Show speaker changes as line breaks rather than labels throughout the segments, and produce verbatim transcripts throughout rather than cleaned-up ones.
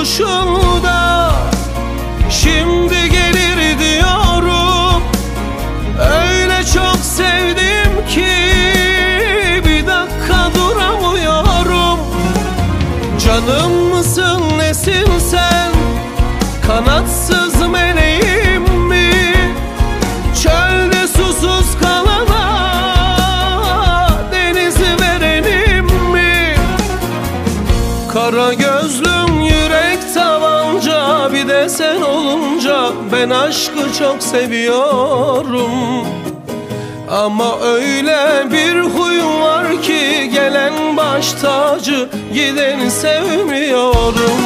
oluşunda şimdi gelir diyorum. Öyle çok sevdim ki bir dakika duramıyorum. Canım mısın nesin sen, kanatsız meleğim mi? Çölde susuz kalana denizi verenim mi? Kara gözlüm yürek tabanca, bir de sen olunca ben aşkı çok seviyorum. Ama öyle bir huyum var ki gelen baş tacı, gideni sevmiyorum.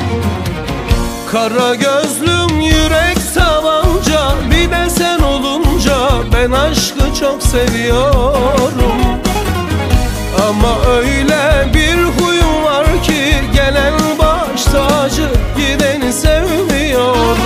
Kara gözlüm yürek tabanca, bir de sen olunca ben aşkı çok seviyorum. Ama öyle bir huyum var ki gelen baş tacı, gideni sevmiyorum.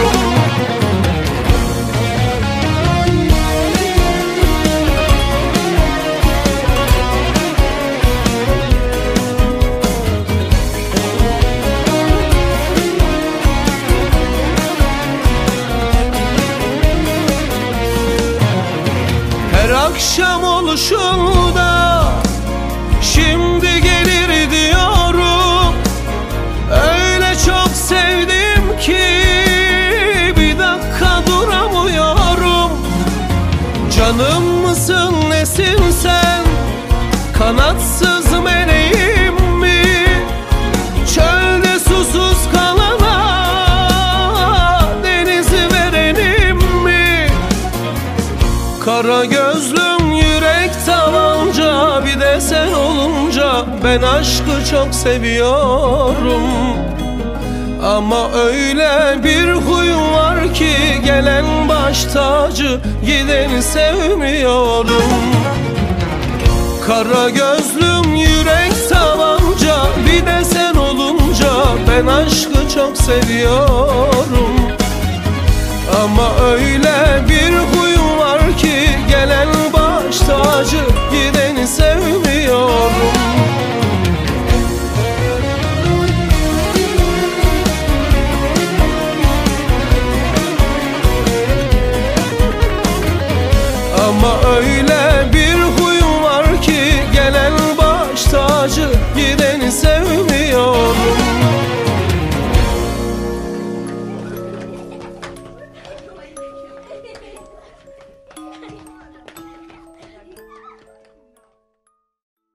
Her akşam oluşunda şimdi gelir diyorum. Öyle çok sevdim ki bir dakika duramıyorum. Canım mısın nesin sen, kanatsız meleğim mi? Çölde susuz kalana denizi verenim mi? Kara gözlüm yürek tabanca, bir de sen olunca ben aşkı çok seviyorum. Ama öyle bir huyum var ki gelen baş tacı, gideni sevmiyorum. Kara gözlüm yürek tabanca, bir de sen olunca ben aşkı çok seviyorum. Ama öyle